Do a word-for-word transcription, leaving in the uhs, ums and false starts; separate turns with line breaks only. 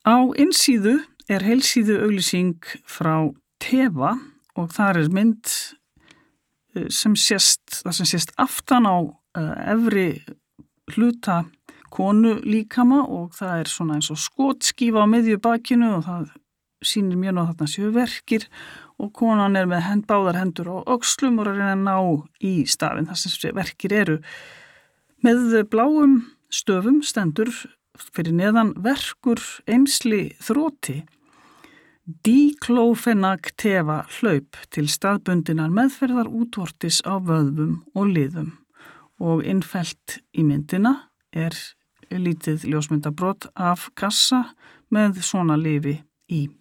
Á innsíðu er heilsíðu auglýsing frá Teva og þar er mynd sem sést, það sem sést aftan á uh, efri hluta konu líkama og það er svona eins og skotskífa á miðju bakinu og það sýnir mér nú að þarna séu verkir og konan er með hend, báðar hendur á öxlum og er að reyna að ná í stafinn þar sem verkir eru. Með bláum stöfum stendur fyrir neðan verkur eymsli þroti Diclofenac Teva hlaup til staðbundinnar meðferðar útvortis á vöðvum og liðum og innfellt í myndina er lítið ljósmyndabrot af kassa með svona lyfi í.